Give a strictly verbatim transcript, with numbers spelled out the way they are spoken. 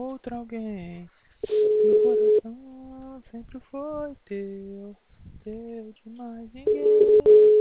outro alguém. Meu coração sempre foi teu, teu de mais ninguém.